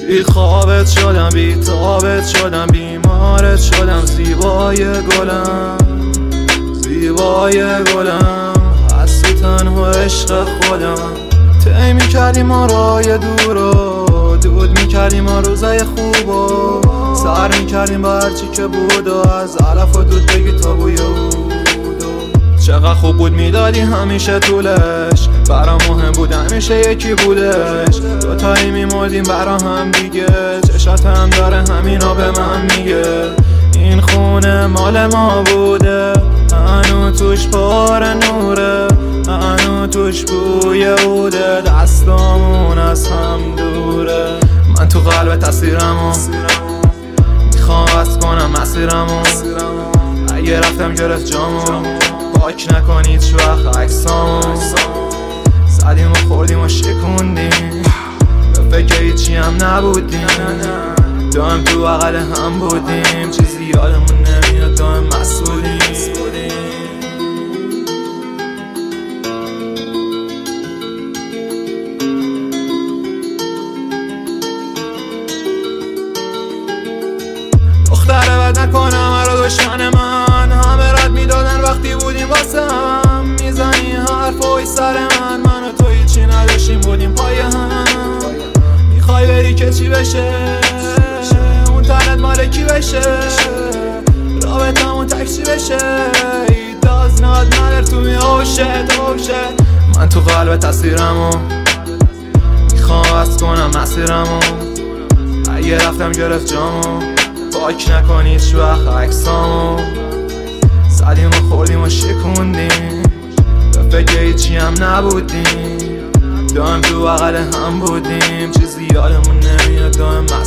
بی خوابت شدم، بی تابت شدم، بیمارت شدم، زیبای گلم، زیبای گلم، هستی تنها عشق خودم. طی میکردی ما رای دورو، دود میکردیم ما روزای خوبو، سر میکردیم با هرچی که بود و از علف و دود بگی تا بوی چقدر خوب بود میدادی همیشه طولش، برام مهم بود همیشه یکی بودش، دوتایی میمردیم برا هم دیگه، چشات هم داره همینا به من میگه این خونه مال ما بوده، هنو توش پر نوره، هنو توش بوی عوده، دستامون از هم دوره. من تو قلب تصویرمو میخوام بس کنم مسیرمو، اگه رفتم گرفت جامو پاک نکنید چو وقت عکسامو، زدیم و خوردیم و شکوندیم به فکر هیچی هم نبودیم، دائم تو بغل هم بودیم، چیزی یادمون نمیاد، دائم مسئولیم. دختره بد نکنم مرا دشمن من، همه رد میدادن وقتی بودیم واسه هم، میزنی حرفای سر من و تو هیچی نداشتیم بودیم پای هم. میخوای بری که چی بشه، اون تنت مال کی بشه، رابطمون تکسی بشه، It does not matter to me oh shit. من تو قلب تصویرمو میخوام بس کنم مسیرمو، اگه رفتم گرفت جامو پاک نکنید چو وقت عکسامو، زدیم و خوردیم و شکوندیم به فکر هیچی هم نبودیم، دائم تو بغل هم بودیم، چیزی یادمون نمیاد، دائم